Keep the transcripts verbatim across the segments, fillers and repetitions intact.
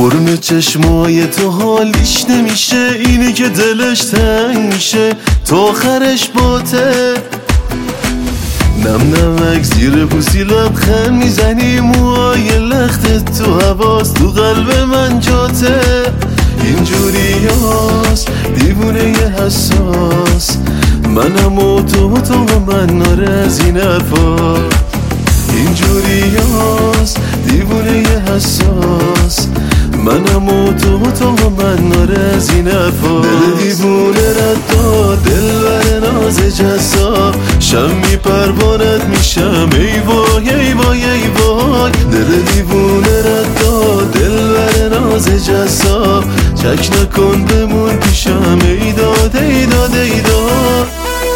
قرم چشمای تو حالیش نمیشه، اینه که دلش تنگ میشه تا آخرش باته. نم نمک زیر پوستی لبخند میزنی، موهای لختت تو حواس تو قلب من جاته. اینجوری هاست دیوونه ی حساس، منم و تو و تو و من ناره از این حرفا. اینجوری هاست دیوونه ی حساس، منم و تو و تو و من ناره از این حرفا. دل دیوونه رد داد دل بر ناز جذاب، شمی پروانت میشم ای وای ای وای ای وای. دل دیوونه رد داد دل بر ناز جذاب، چک نکن بمون پیشم ای داد ای داد ای داد.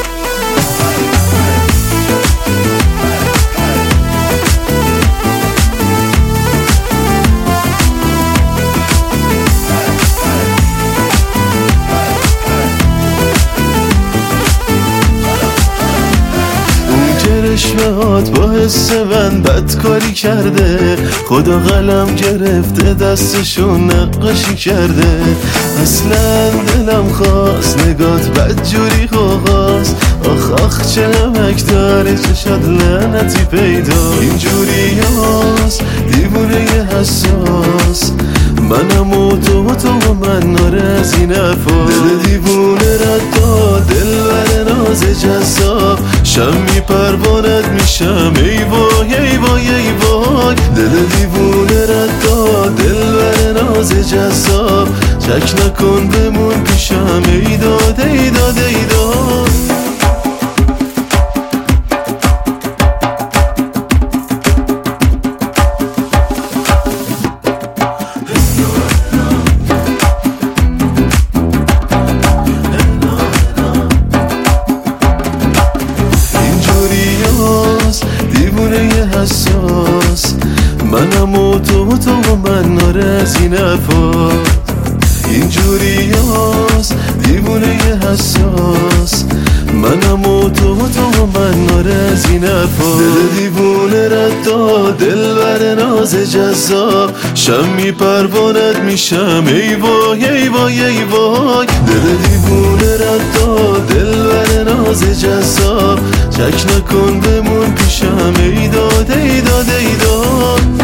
چشمهات با حس من بدکاری کرده، خدا قلم گرفته دستشو نقاشی کرده. اصلا دلم خواست نگات بدجوری خوغاست، آخ آخ چه نمک داره چشات لعنتی پیدا. اینجوری هاست دیوونه ی حساس، منم و تو و تو و من ناره از این حرفا. دل دیوونه رد داد دل بر ناز جذاب، شمی پروانت میشم ای وای ای وای ای وای. دل دیوونه رد داد دل بر ناز جذاب، چک نکن بمون پیشم ای داد ای داد ای داد. دیوونه ی حساس، منم و تو و تو و من ناره از این حرفا. اینجوری هاست دیوونه ی حساس، منم و تو و تو و من ناره از این حرفا. دل دیوونه رد داد دل بر ناز جذاب، شمی پروانت میشم ای وای ای وای ای وای. دل دیوونه رد داد دل بر ناز جذاب، چک نکن بمون پیشم ای داد ای داد ای داد.